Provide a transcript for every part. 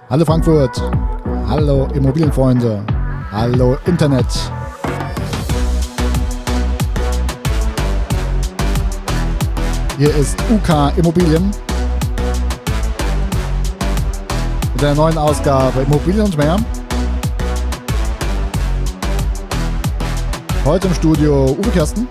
Hallo Frankfurt, hallo Immobilienfreunde, hallo Internet. Hier ist UK Immobilien mit einer neuen Ausgabe Immobilien und mehr. Heute im Studio Uwe Kersten.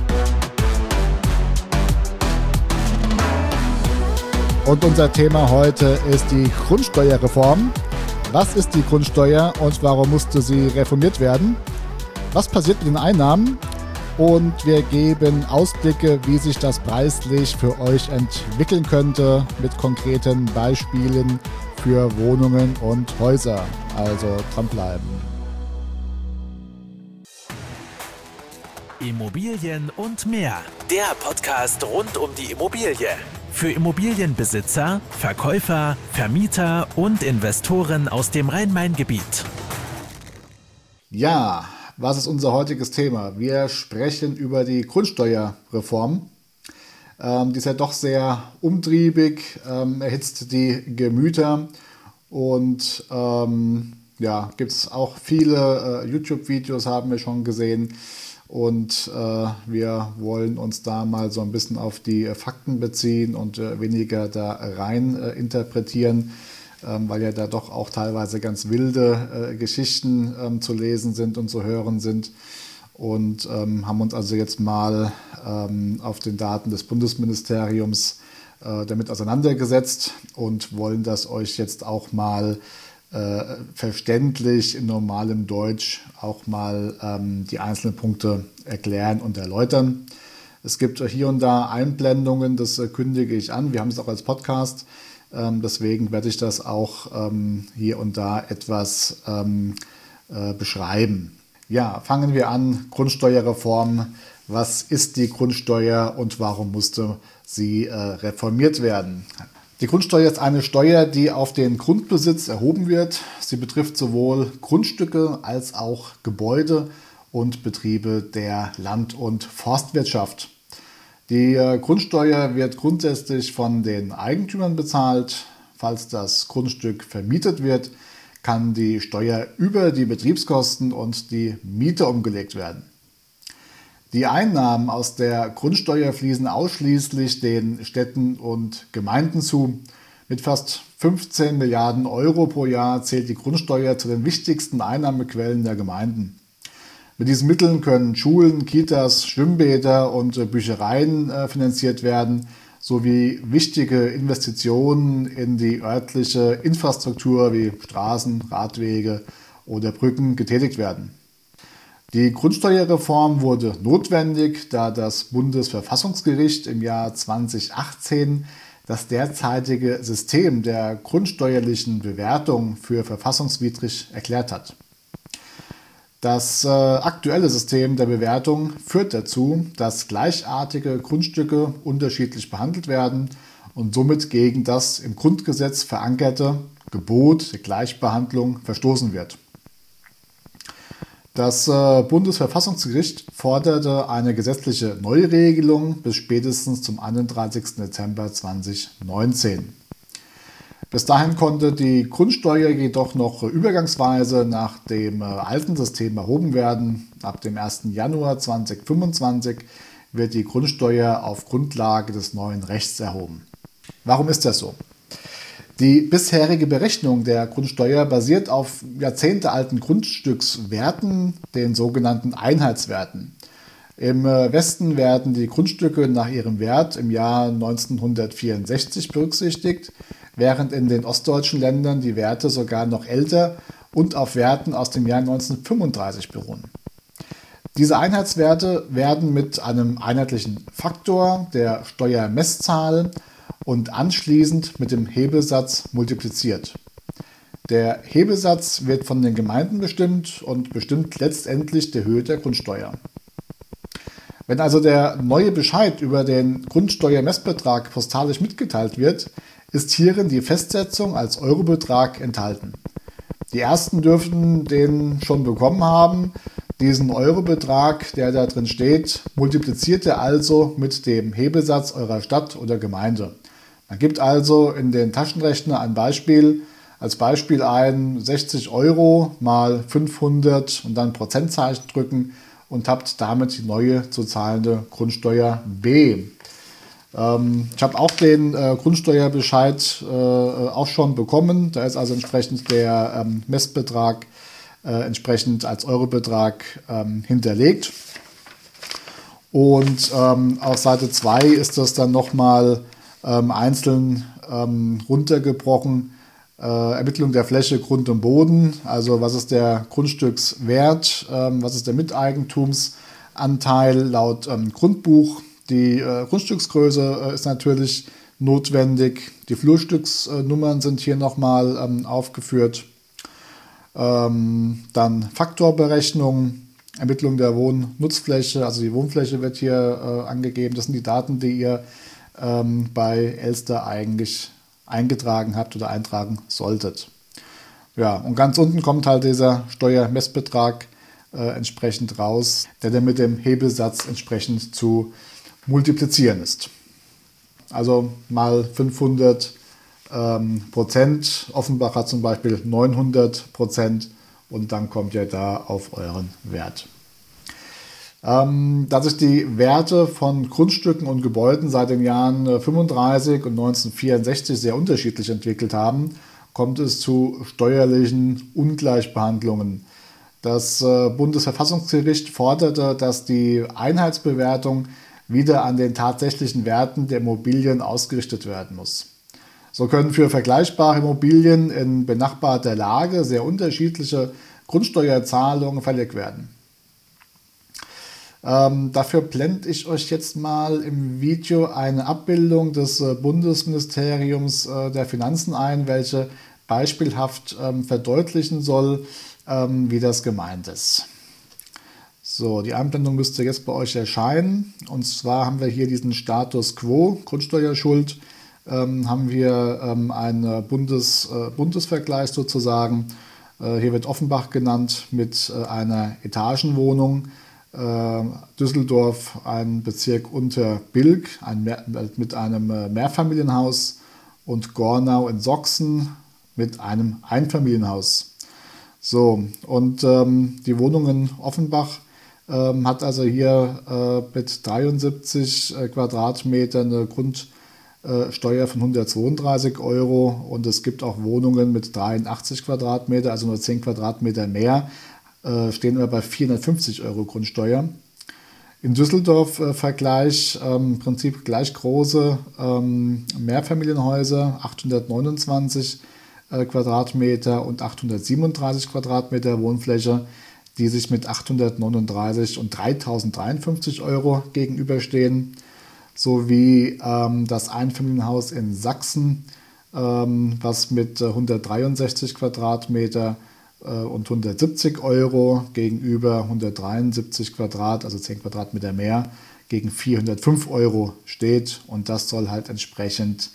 Und unser Thema heute ist die Grundsteuerreform. Was ist die Grundsteuer und warum musste sie reformiert werden? Was passiert mit den Einnahmen? Und wir geben Ausblicke, wie sich das preislich für euch entwickeln könnte, mit konkreten Beispielen für Wohnungen und Häuser. Also dranbleiben. Immobilien und mehr. Der Podcast rund um die Immobilie. Für Immobilienbesitzer, Verkäufer, Vermieter und Investoren aus dem Rhein-Main-Gebiet. Ja, was ist unser heutiges Thema? Wir sprechen über die Grundsteuerreform. Die ist ja doch sehr umtriebig, erhitzt die Gemüter und gibt es auch viele YouTube-Videos, haben wir schon gesehen. Und wir wollen uns da mal so ein bisschen auf die Fakten beziehen und weniger da rein interpretieren, weil ja da doch auch teilweise ganz wilde Geschichten zu lesen sind und zu hören sind. Und haben uns also jetzt mal auf den Daten des Bundesministeriums damit auseinandergesetzt und wollen das euch jetzt auch mal verständlich in normalem Deutsch auch mal die einzelnen Punkte erklären und erläutern. Es gibt hier und da Einblendungen, das kündige ich an. Wir haben es auch als Podcast, deswegen werde ich das auch hier und da etwas beschreiben. Ja, fangen wir an. Grundsteuerreform. Was ist die Grundsteuer und warum musste sie reformiert werden? Die Grundsteuer ist eine Steuer, die auf den Grundbesitz erhoben wird. Sie betrifft sowohl Grundstücke als auch Gebäude und Betriebe der Land- und Forstwirtschaft. Die Grundsteuer wird grundsätzlich von den Eigentümern bezahlt. Falls das Grundstück vermietet wird, kann die Steuer über die Betriebskosten und die Miete umgelegt werden. Die Einnahmen aus der Grundsteuer fließen ausschließlich den Städten und Gemeinden zu. Mit fast 15 Milliarden Euro pro Jahr zählt die Grundsteuer zu den wichtigsten Einnahmequellen der Gemeinden. Mit diesen Mitteln können Schulen, Kitas, Schwimmbäder und Büchereien finanziert werden, sowie wichtige Investitionen in die örtliche Infrastruktur wie Straßen, Radwege oder Brücken getätigt werden. Die Grundsteuerreform wurde notwendig, da das Bundesverfassungsgericht im Jahr 2018 das derzeitige System der grundsteuerlichen Bewertung für verfassungswidrig erklärt hat. Das aktuelle System der Bewertung führt dazu, dass gleichartige Grundstücke unterschiedlich behandelt werden und somit gegen das im Grundgesetz verankerte Gebot der Gleichbehandlung verstoßen wird. Das Bundesverfassungsgericht forderte eine gesetzliche Neuregelung bis spätestens zum 31. Dezember 2019. Bis dahin konnte die Grundsteuer jedoch noch übergangsweise nach dem alten System erhoben werden. Ab dem 1. Januar 2025 wird die Grundsteuer auf Grundlage des neuen Rechts erhoben. Warum ist das so? Die bisherige Berechnung der Grundsteuer basiert auf jahrzehntealten Grundstückswerten, den sogenannten Einheitswerten. Im Westen werden die Grundstücke nach ihrem Wert im Jahr 1964 berücksichtigt, während in den ostdeutschen Ländern die Werte sogar noch älter und auf Werten aus dem Jahr 1935 beruhen. Diese Einheitswerte werden mit einem einheitlichen Faktor der Steuermesszahl und anschließend mit dem Hebesatz multipliziert. Der Hebesatz wird von den Gemeinden bestimmt und bestimmt letztendlich die Höhe der Grundsteuer. Wenn also der neue Bescheid über den Grundsteuermessbetrag postalisch mitgeteilt wird, ist hierin die Festsetzung als Eurobetrag enthalten. Die ersten dürften den schon bekommen haben. Diesen Eurobetrag, der da drin steht, multipliziert ihr also mit dem Hebesatz eurer Stadt oder Gemeinde. Man gibt also in den Taschenrechner ein Beispiel als Beispiel ein 60 Euro mal 500 und dann Prozentzeichen drücken und habt damit die neue zu zahlende Grundsteuer B. Ich habe auch den Grundsteuerbescheid auch schon bekommen. Da ist also entsprechend der Messbetrag entsprechend als Eurobetrag hinterlegt. Und auf Seite 2 ist das dann nochmal einzeln runtergebrochen. Ermittlung der Fläche, Grund und Boden, also was ist der Grundstückswert, was ist der Miteigentumsanteil laut Grundbuch. Die Grundstücksgröße ist natürlich notwendig. Die Flurstücksnummern sind hier nochmal aufgeführt. Dann Faktorberechnung, Ermittlung der Wohnnutzfläche, also die Wohnfläche wird hier angegeben. Das sind die Daten, die ihr bei Elster eigentlich eingetragen habt oder eintragen solltet. Ja, und ganz unten kommt halt dieser Steuermessbetrag entsprechend raus, der dann mit dem Hebelsatz entsprechend zu multiplizieren ist. Also mal 500 Prozent. Offenbach hat zum Beispiel 900% und dann kommt ihr da auf euren Wert. Da sich die Werte von Grundstücken und Gebäuden seit den Jahren 35 und 1964 sehr unterschiedlich entwickelt haben, kommt es zu steuerlichen Ungleichbehandlungen. Das Bundesverfassungsgericht forderte, dass die Einheitsbewertung wieder an den tatsächlichen Werten der Immobilien ausgerichtet werden muss. So können für vergleichbare Immobilien in benachbarter Lage sehr unterschiedliche Grundsteuerzahlungen fällig werden. Dafür blende ich euch jetzt mal im Video eine Abbildung des Bundesministeriums der Finanzen ein, welche beispielhaft verdeutlichen soll, wie das gemeint ist. So, die Einblendung müsste jetzt bei euch erscheinen. Und zwar haben wir hier diesen Status Quo, Grundsteuerschuld, haben wir einen Bundesvergleich sozusagen. Hier wird Offenbach genannt mit einer Etagenwohnung. Düsseldorf ein Bezirk unter Bilk mit einem Mehrfamilienhaus und Gornau in Sachsen mit einem Einfamilienhaus. So, und die Wohnung in Offenbach hat also hier mit 73 Quadratmetern eine Grundsteuer von 132 Euro und es gibt auch Wohnungen mit 83 Quadratmeter, also nur 10 Quadratmeter mehr, stehen wir bei 450 Euro Grundsteuer. In Düsseldorf Vergleich, im Prinzip gleich große Mehrfamilienhäuser, 829 Quadratmeter und 837 Quadratmeter Wohnfläche, die sich mit 839 und 3053 Euro gegenüberstehen, sowie das Einfamilienhaus in Sachsen, was mit 163 Quadratmeter und 170 Euro gegenüber 173 also 10 Quadratmeter mehr, gegen 405 Euro steht und das soll halt entsprechend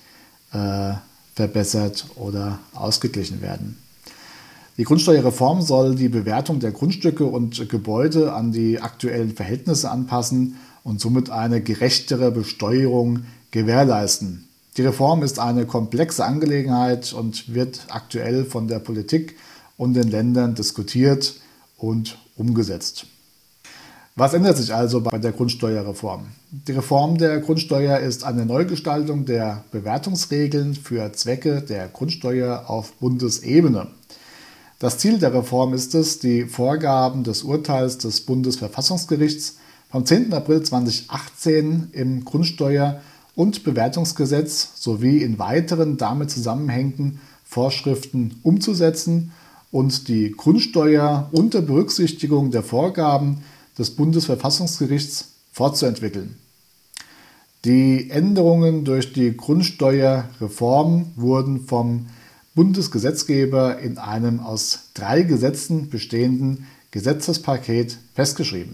verbessert oder ausgeglichen werden. Die Grundsteuerreform soll die Bewertung der Grundstücke und Gebäude an die aktuellen Verhältnisse anpassen und somit eine gerechtere Besteuerung gewährleisten. Die Reform ist eine komplexe Angelegenheit und wird aktuell von der Politik und den Ländern diskutiert und umgesetzt. Was ändert sich also bei der Grundsteuerreform? Die Reform der Grundsteuer ist eine Neugestaltung der Bewertungsregeln für Zwecke der Grundsteuer auf Bundesebene. Das Ziel der Reform ist es, die Vorgaben des Urteils des Bundesverfassungsgerichts vom 10. April 2018 im Grundsteuer- und Bewertungsgesetz sowie in weiteren damit zusammenhängenden Vorschriften umzusetzen und die Grundsteuer unter Berücksichtigung der Vorgaben des Bundesverfassungsgerichts fortzuentwickeln. Die Änderungen durch die Grundsteuerreform wurden vom Bundesgesetzgeber in einem aus 3 Gesetzen bestehenden Gesetzespaket festgeschrieben.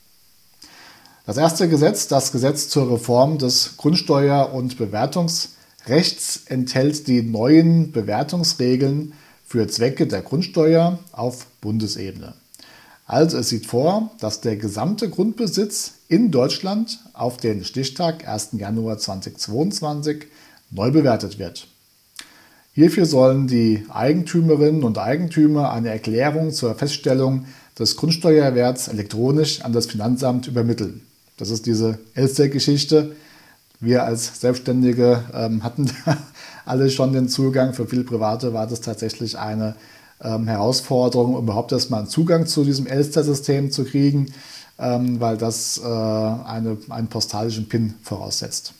Das erste Gesetz, das Gesetz zur Reform des Grundsteuer- und Bewertungsrechts, enthält die neuen Bewertungsregeln für Zwecke der Grundsteuer auf Bundesebene. Also es sieht vor, dass der gesamte Grundbesitz in Deutschland auf den Stichtag 1. Januar 2022 neu bewertet wird. Hierfür sollen die Eigentümerinnen und Eigentümer eine Erklärung zur Feststellung des Grundsteuerwerts elektronisch an das Finanzamt übermitteln. Das ist diese Elster-Geschichte. Wir als Selbstständige hatten alle schon den Zugang. Für viele Private war das tatsächlich eine Herausforderung, um überhaupt erstmal einen Zugang zu diesem Elster-System zu kriegen, weil das einen postalischen PIN voraussetzt.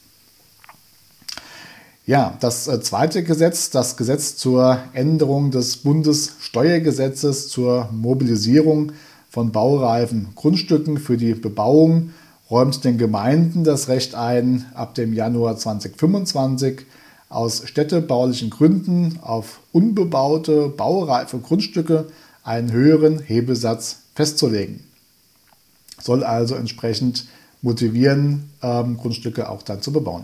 Ja, das zweite Gesetz, das Gesetz zur Änderung des Bundessteuergesetzes zur Mobilisierung von baureifen Grundstücken für die Bebauung, räumt den Gemeinden das Recht ein, ab dem Januar 2025 aus städtebaulichen Gründen auf unbebaute, baureife Grundstücke einen höheren Hebesatz festzulegen. Soll also entsprechend motivieren, Grundstücke auch dann zu bebauen.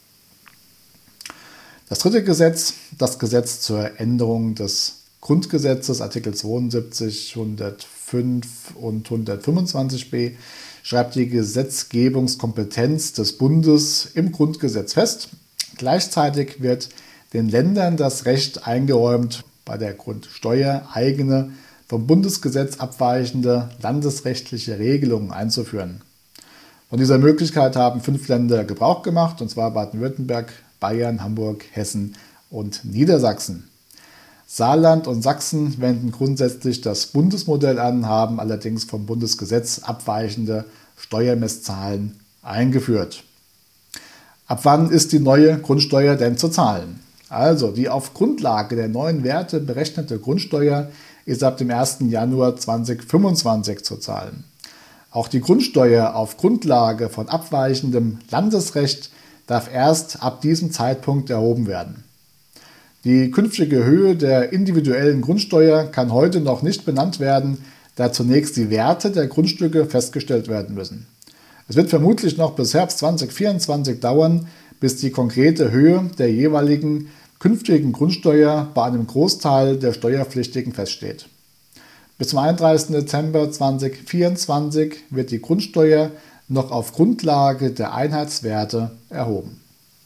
Das dritte Gesetz, das Gesetz zur Änderung des Grundgesetzes, Artikel 72, 105 und 125b, schreibt die Gesetzgebungskompetenz des Bundes im Grundgesetz fest. Gleichzeitig wird den Ländern das Recht eingeräumt, bei der Grundsteuer eigene, vom Bundesgesetz abweichende landesrechtliche Regelungen einzuführen. Von dieser Möglichkeit haben 5 Länder Gebrauch gemacht, und zwar Baden-Württemberg, Bayern, Hamburg, Hessen und Niedersachsen. Saarland und Sachsen wenden grundsätzlich das Bundesmodell an, haben allerdings vom Bundesgesetz abweichende Steuermesszahlen eingeführt. Ab wann ist die neue Grundsteuer denn zu zahlen? Also die auf Grundlage der neuen Werte berechnete Grundsteuer ist ab dem 1. Januar 2025 zu zahlen. Auch die Grundsteuer auf Grundlage von abweichendem Landesrecht darf erst ab diesem Zeitpunkt erhoben werden. Die künftige Höhe der individuellen Grundsteuer kann heute noch nicht benannt werden, da zunächst die Werte der Grundstücke festgestellt werden müssen. Es wird vermutlich noch bis Herbst 2024 dauern, bis die konkrete Höhe der jeweiligen künftigen Grundsteuer bei einem Großteil der Steuerpflichtigen feststeht. Bis zum 31. Dezember 2024 wird die Grundsteuer noch auf Grundlage der Einheitswerte erhoben.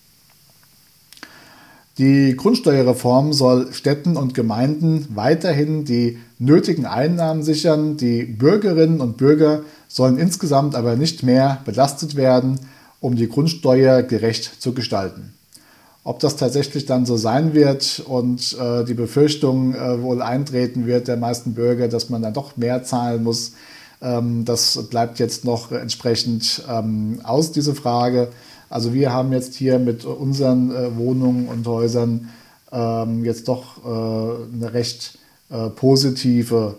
Die Grundsteuerreform soll Städten und Gemeinden weiterhin die nötigen Einnahmen sichern. Die Bürgerinnen und Bürger sollen insgesamt aber nicht mehr belastet werden, um die Grundsteuer gerecht zu gestalten. Ob das tatsächlich dann so sein wird und die Befürchtung wohl eintreten wird der meisten Bürger, dass man dann doch mehr zahlen muss, das bleibt jetzt noch entsprechend aus, diese Frage. Also wir haben jetzt hier mit unseren Wohnungen und Häusern jetzt doch eine recht positive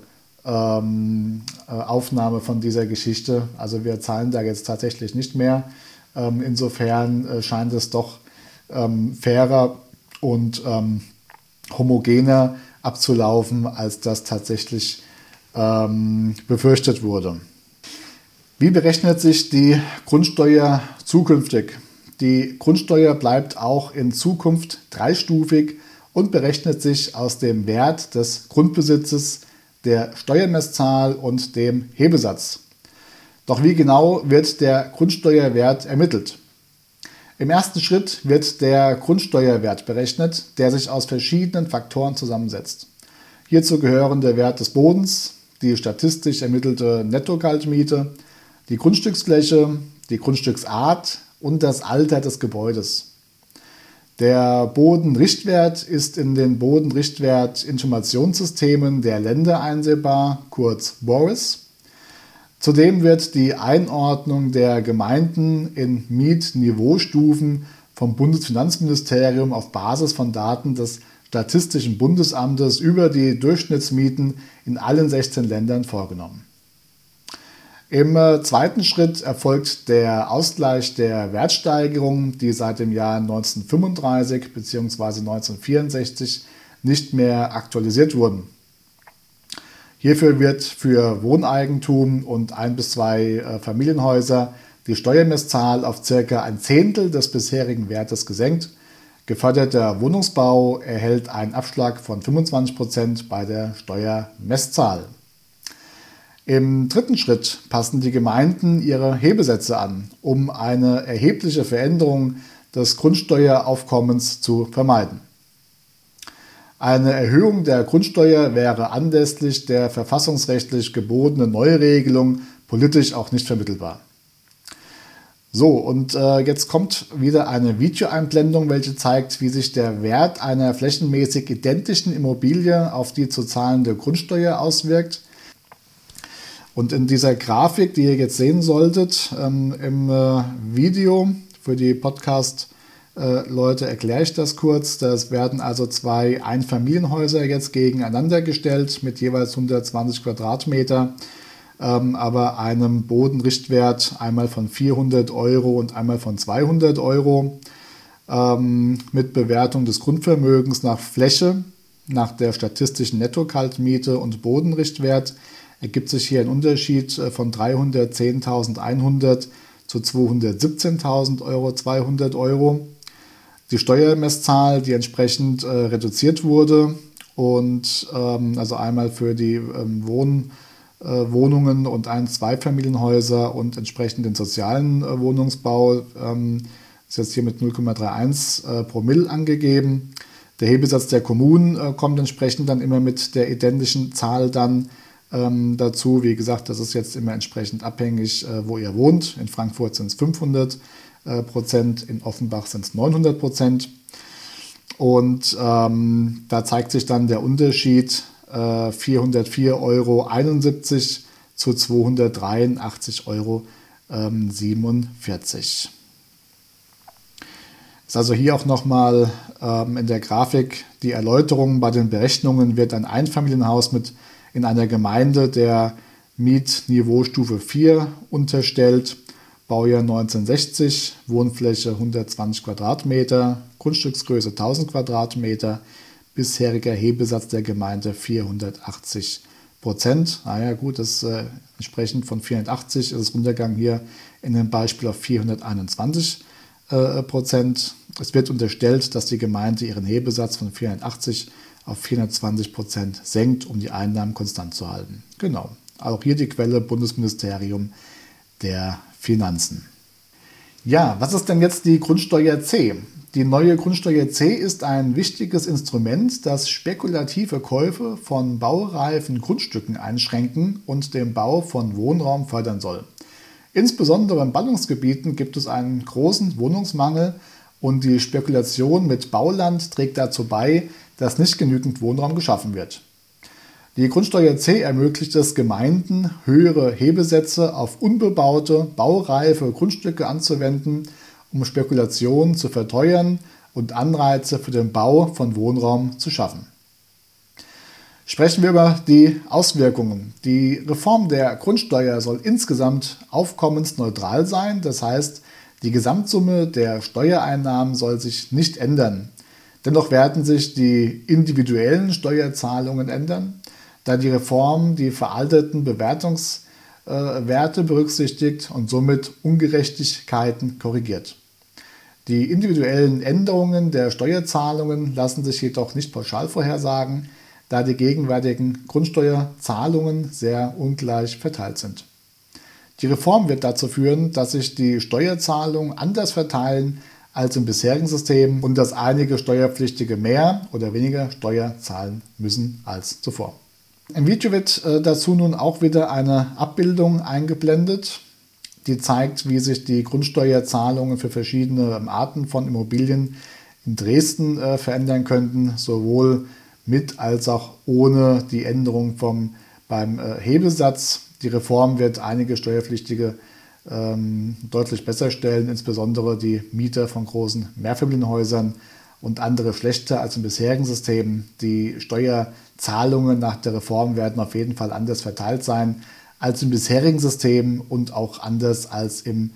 Aufnahme von dieser Geschichte. Also wir zahlen da jetzt tatsächlich nicht mehr. Insofern scheint es doch fairer und homogener abzulaufen, als das tatsächlich befürchtet wurde. Wie berechnet sich die Grundsteuer zukünftig? Die Grundsteuer bleibt auch in Zukunft dreistufig und berechnet sich aus dem Wert des Grundbesitzes, der Steuermesszahl und dem Hebesatz. Doch wie genau wird der Grundsteuerwert ermittelt? Im ersten Schritt wird der Grundsteuerwert berechnet, der sich aus verschiedenen Faktoren zusammensetzt. Hierzu gehören der Wert des Bodens, die statistisch ermittelte Nettokaltmiete, die Grundstücksfläche, die Grundstücksart und das Alter des Gebäudes. Der Bodenrichtwert ist in den Bodenrichtwert-Informationssystemen der Länder einsehbar, kurz BORIS. Zudem wird die Einordnung der Gemeinden in Mietniveaustufen vom Bundesfinanzministerium auf Basis von Daten des Statistischen Bundesamtes über die Durchschnittsmieten in allen 16 Ländern vorgenommen. Im zweiten Schritt erfolgt der Ausgleich der Wertsteigerungen, die seit dem Jahr 1935 bzw. 1964 nicht mehr aktualisiert wurden. Hierfür wird für Wohneigentum und 1 bis 2 Familienhäuser die Steuermesszahl auf ca. ein Zehntel des bisherigen Wertes gesenkt. Geförderter Wohnungsbau erhält einen Abschlag von 25% bei der Steuermesszahl. Im dritten Schritt passen die Gemeinden ihre Hebesätze an, um eine erhebliche Veränderung des Grundsteueraufkommens zu vermeiden. Eine Erhöhung der Grundsteuer wäre anlässlich der verfassungsrechtlich gebotenen Neuregelung politisch auch nicht vermittelbar. So, und jetzt kommt wieder eine Videoeinblendung, welche zeigt, wie sich der Wert einer flächenmäßig identischen Immobilie auf die zu zahlende Grundsteuer auswirkt. Und in dieser Grafik, die ihr jetzt sehen solltet, im Video für die Podcast-Leute erkläre ich das kurz. Das werden also zwei Einfamilienhäuser jetzt gegeneinander gestellt mit jeweils 120 Quadratmeter. Aber einem Bodenrichtwert einmal von 400 Euro und einmal von 200 Euro mit Bewertung des Grundvermögens nach Fläche, nach der statistischen Netto-Kaltmiete und Bodenrichtwert ergibt sich hier ein Unterschied von 310.100 zu 217.000 Euro, 200 Euro. Die Steuermesszahl, die entsprechend reduziert wurde und also einmal für die Wohnungen und Zweifamilienhäuser und entsprechend den sozialen Wohnungsbau ist jetzt hier mit 0,31 Promille angegeben. Der Hebesatz der Kommunen kommt entsprechend dann immer mit der identischen Zahl dann dazu. Wie gesagt, das ist jetzt immer entsprechend abhängig, wo ihr wohnt. In Frankfurt sind es 500%, in Offenbach sind es 900%. Und da zeigt sich dann der Unterschied 404,71 Euro zu 283,47 Euro. Ist also hier auch nochmal in der Grafik die Erläuterung. Bei den Berechnungen wird ein Einfamilienhaus in einer Gemeinde der Mietniveaustufe 4 unterstellt. Baujahr 1960, Wohnfläche 120 Quadratmeter, Grundstücksgröße 1000 Quadratmeter, bisheriger Hebesatz der Gemeinde 480%. Naja gut, das entsprechend von 480 ist es runtergegangen hier in dem Beispiel auf 421%. Es wird unterstellt, dass die Gemeinde ihren Hebesatz von 480 auf 420% senkt, um die Einnahmen konstant zu halten. Genau, auch hier die Quelle Bundesministerium der Finanzen. Ja, was ist denn jetzt die Grundsteuer C? Die neue Grundsteuer C ist ein wichtiges Instrument, das spekulative Käufe von baureifen Grundstücken einschränken und den Bau von Wohnraum fördern soll. Insbesondere in Ballungsgebieten gibt es einen großen Wohnungsmangel und die Spekulation mit Bauland trägt dazu bei, dass nicht genügend Wohnraum geschaffen wird. Die Grundsteuer C ermöglicht es Gemeinden, höhere Hebesätze auf unbebaute, baureife Grundstücke anzuwenden, um Spekulationen zu verteuern und Anreize für den Bau von Wohnraum zu schaffen. Sprechen wir über die Auswirkungen. Die Reform der Grundsteuer soll insgesamt aufkommensneutral sein, das heißt, die Gesamtsumme der Steuereinnahmen soll sich nicht ändern. Dennoch werden sich die individuellen Steuerzahlungen ändern, da die Reform die veralteten Bewertungswerte berücksichtigt und somit Ungerechtigkeiten korrigiert. Die individuellen Änderungen der Steuerzahlungen lassen sich jedoch nicht pauschal vorhersagen, da die gegenwärtigen Grundsteuerzahlungen sehr ungleich verteilt sind. Die Reform wird dazu führen, dass sich die Steuerzahlungen anders verteilen als im bisherigen System und dass einige Steuerpflichtige mehr oder weniger Steuer zahlen müssen als zuvor. Im Video wird dazu nun auch wieder eine Abbildung eingeblendet, die zeigt, wie sich die Grundsteuerzahlungen für verschiedene Arten von Immobilien in Dresden verändern könnten, sowohl mit als auch ohne die Änderung beim Hebesatz. Die Reform wird einige Steuerpflichtige deutlich besser stellen, insbesondere die Mieter von großen Mehrfamilienhäusern und andere schlechter als im bisherigen System. Die Steuerzahlungen nach der Reform werden auf jeden Fall anders verteilt sein als im bisherigen System und auch anders als im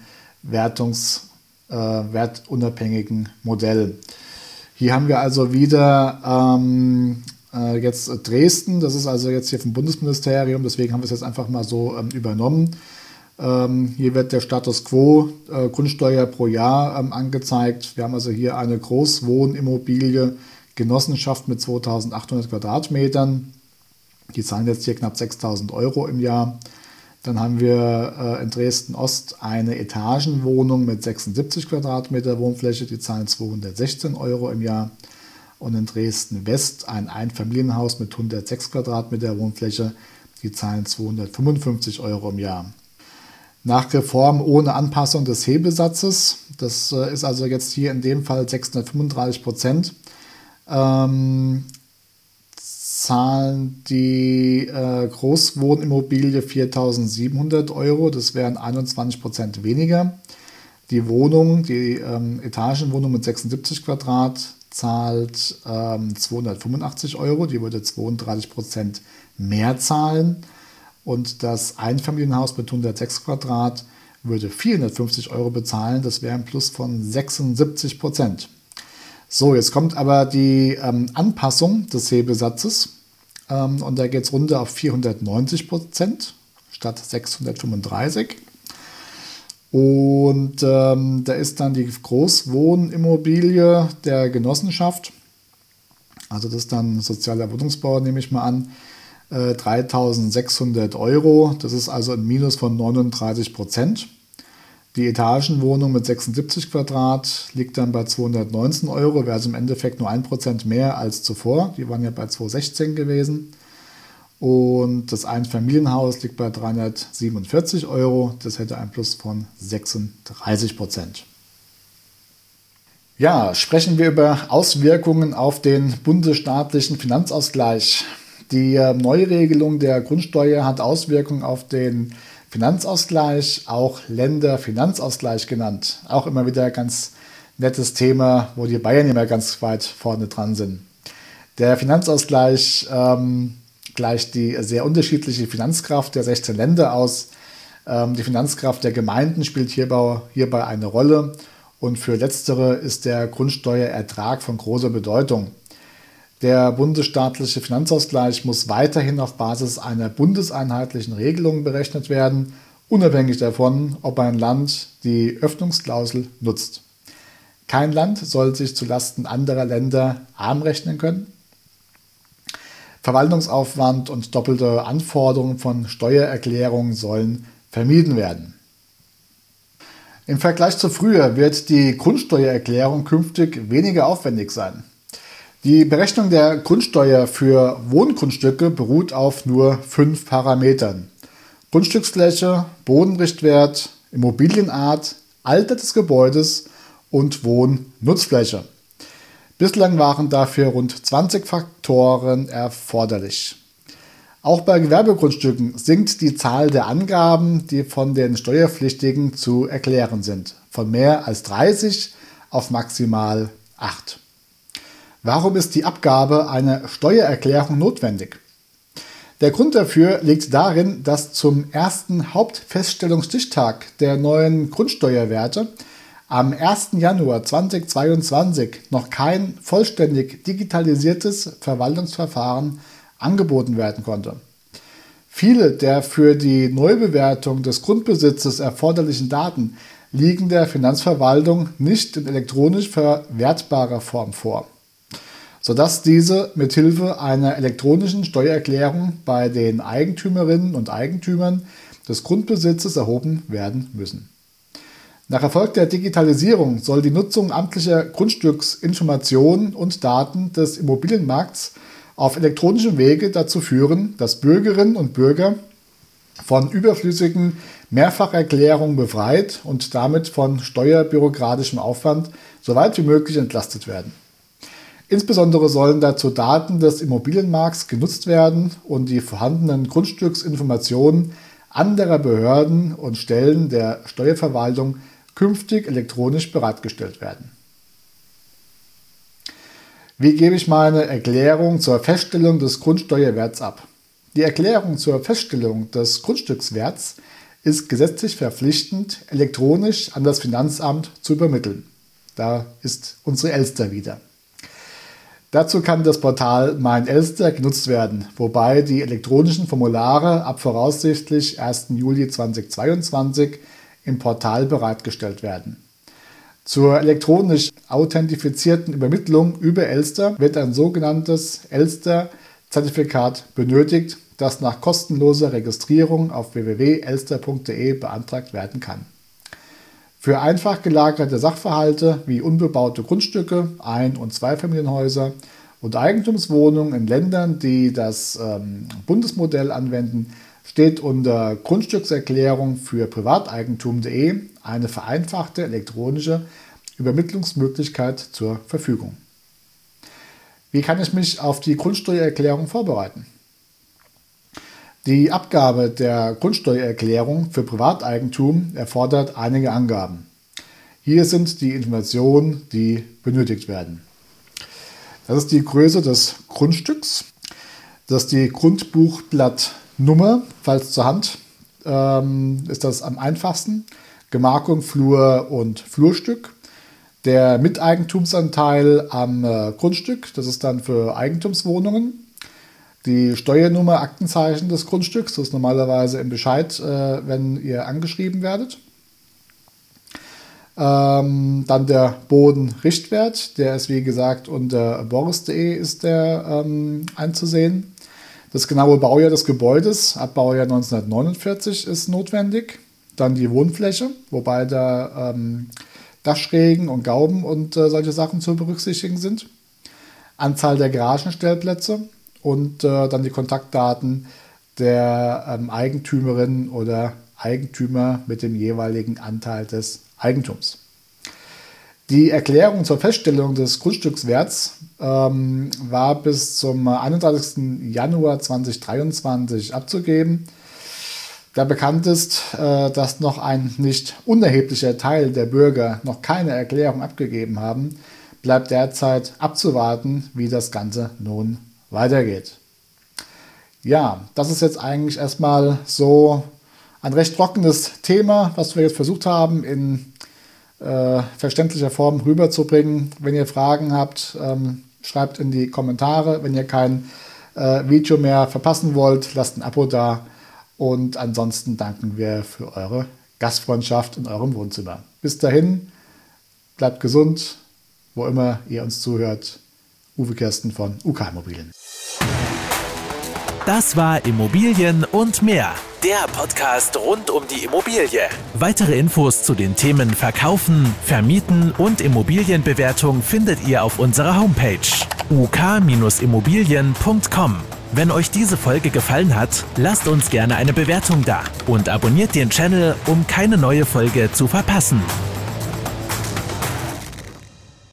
wertunabhängigen Modell. Hier haben wir also wieder jetzt Dresden, das ist also jetzt hier vom Bundesministerium, deswegen haben wir es jetzt einfach mal so übernommen. Hier wird der Status quo Grundsteuer pro Jahr angezeigt. Wir haben also hier eine Großwohnimmobilie, Genossenschaft mit 2800 Quadratmetern. Die zahlen jetzt hier knapp 6.000 Euro im Jahr. Dann haben wir in Dresden-Ost eine Etagenwohnung mit 76 Quadratmeter Wohnfläche. Die zahlen 216 Euro im Jahr. und in Dresden West ein Einfamilienhaus mit 106 Quadratmeter Wohnfläche, die zahlen 255 Euro im Jahr. Nach Reform ohne Anpassung des Hebesatzes, das ist also jetzt hier in dem Fall 635%, zahlen die Großwohnimmobilie 4.700 Euro, das wären 21% weniger. Die Wohnung, die Etagenwohnung mit 76 Quadrat zahlt 285 Euro, die würde 32% mehr zahlen. Und das Einfamilienhaus mit 106 Quadrat würde 450 Euro bezahlen, das wäre ein Plus von 76%. So, jetzt kommt aber die Anpassung des Hebesatzes und da geht es runter auf 490% statt 635. Und da ist dann die Großwohnimmobilie der Genossenschaft, also das ist dann sozialer Wohnungsbau, nehme ich mal an, 3.600 Euro, das ist also ein Minus von 39%. Die Etagenwohnung mit 76 Quadrat liegt dann bei 219 Euro, wäre also im Endeffekt nur 1% mehr als zuvor. Die waren ja bei 216 gewesen. Und das Einfamilienhaus liegt bei 347 Euro, das hätte ein Plus von 36%. Ja, sprechen wir über Auswirkungen auf den bundesstaatlichen Finanzausgleich. Die Neuregelung der Grundsteuer hat Auswirkungen auf den Finanzausgleich, auch Länderfinanzausgleich genannt. Auch immer wieder ein ganz nettes Thema, wo die Bayern immer ganz weit vorne dran sind. Der Finanzausgleich gleicht die sehr unterschiedliche Finanzkraft der 16 Länder aus. Die Finanzkraft der Gemeinden spielt hierbei eine Rolle und für letztere ist der Grundsteuerertrag von großer Bedeutung. Der bundesstaatliche Finanzausgleich muss weiterhin auf Basis einer bundeseinheitlichen Regelung berechnet werden, unabhängig davon, ob ein Land die Öffnungsklausel nutzt. Kein Land soll sich zulasten anderer Länder arm rechnen können. Verwaltungsaufwand und doppelte Anforderungen von Steuererklärungen sollen vermieden werden. Im Vergleich zu früher wird die Grundsteuererklärung künftig weniger aufwendig sein. Die Berechnung der Grundsteuer für Wohngrundstücke beruht auf nur 5 Parametern: Grundstücksfläche, Bodenrichtwert, Immobilienart, Alter des Gebäudes und Wohnnutzfläche. Bislang waren dafür rund 20 Faktoren erforderlich. Auch bei Gewerbegrundstücken sinkt die Zahl der Angaben, die von den Steuerpflichtigen zu erklären sind, von mehr als 30 auf maximal 8. Warum ist die Abgabe einer Steuererklärung notwendig? Der Grund dafür liegt darin, dass zum ersten Hauptfeststellungsstichtag der neuen Grundsteuerwerte am 1. Januar 2022 noch kein vollständig digitalisiertes Verwaltungsverfahren angeboten werden konnte. Viele der für die Neubewertung des Grundbesitzes erforderlichen Daten liegen der Finanzverwaltung nicht in elektronisch verwertbarer Form vor, sodass diese mithilfe einer elektronischen Steuererklärung bei den Eigentümerinnen und Eigentümern des Grundbesitzes erhoben werden müssen. Nach erfolgter Digitalisierung soll die Nutzung amtlicher Grundstücksinformationen und Daten des Immobilienmarkts auf elektronischem Wege dazu führen, dass Bürgerinnen und Bürger von überflüssigen Mehrfacherklärungen befreit und damit von steuerbürokratischem Aufwand so weit wie möglich entlastet werden. Insbesondere sollen dazu Daten des Immobilienmarkts genutzt werden und die vorhandenen Grundstücksinformationen anderer Behörden und Stellen der Steuerverwaltung künftig elektronisch bereitgestellt werden. Wie gebe ich meine Erklärung zur Feststellung des Grundsteuerwerts ab? Die Erklärung zur Feststellung des Grundstückswerts ist gesetzlich verpflichtend, elektronisch an das Finanzamt zu übermitteln. Da ist unsere Elster wieder. Dazu kann das Portal Mein Elster genutzt werden, wobei die elektronischen Formulare ab voraussichtlich 1. Juli 2022 im Portal bereitgestellt werden. Zur elektronisch authentifizierten Übermittlung über Elster wird ein sogenanntes Elster-Zertifikat benötigt, das nach kostenloser Registrierung auf www.elster.de beantragt werden kann. Für einfach gelagerte Sachverhalte wie unbebaute Grundstücke, Ein- und Zweifamilienhäuser und Eigentumswohnungen in Ländern, die das Bundesmodell anwenden, steht unter Grundstückserklärung für Privateigentum.de eine vereinfachte elektronische Übermittlungsmöglichkeit zur Verfügung. Wie kann ich mich auf die Grundsteuererklärung vorbereiten? Die Abgabe der Grundsteuererklärung für Privateigentum erfordert einige Angaben. Hier sind die Informationen, die benötigt werden. Das ist die Größe des Grundstücks, das ist die Grundbuchblattnummer, falls zur Hand, ist das am einfachsten. Gemarkung, Flur und Flurstück. Der Miteigentumsanteil am Grundstück, das ist dann für Eigentumswohnungen. Die Steuernummer, Aktenzeichen des Grundstücks, das ist normalerweise im Bescheid, wenn ihr angeschrieben werdet. Dann der Bodenrichtwert, der ist wie gesagt unter boris.de ist der einzusehen. Das genaue Baujahr des Gebäudes, ab Baujahr 1949, ist notwendig. Dann die Wohnfläche, wobei da Dachschrägen und Gauben und solche Sachen zu berücksichtigen sind. Anzahl der Garagenstellplätze und dann die Kontaktdaten der Eigentümerin oder Eigentümer mit dem jeweiligen Anteil des Eigentums. Die Erklärung zur Feststellung des Grundstückswerts war bis zum 31. Januar 2023 abzugeben. Da bekannt ist, dass noch ein nicht unerheblicher Teil der Bürger noch keine Erklärung abgegeben haben, bleibt derzeit abzuwarten, wie das Ganze nun weitergeht. Ja, das ist jetzt eigentlich erstmal so ein recht trockenes Thema, was wir jetzt versucht haben, in verständlicher Form rüberzubringen. Wenn ihr Fragen habt, schreibt in die Kommentare. Wenn ihr kein Video mehr verpassen wollt, lasst ein Abo da. Und ansonsten danken wir für eure Gastfreundschaft in eurem Wohnzimmer. Bis dahin, bleibt gesund, wo immer ihr uns zuhört. Uwe Kirsten von UK Immobilien. Das war Immobilien und mehr, der Podcast rund um die Immobilie. Weitere Infos zu den Themen Verkaufen, Vermieten und Immobilienbewertung findet ihr auf unserer Homepage uk-immobilien.com. Wenn euch diese Folge gefallen hat, lasst uns gerne eine Bewertung da und abonniert den Channel, um keine neue Folge zu verpassen.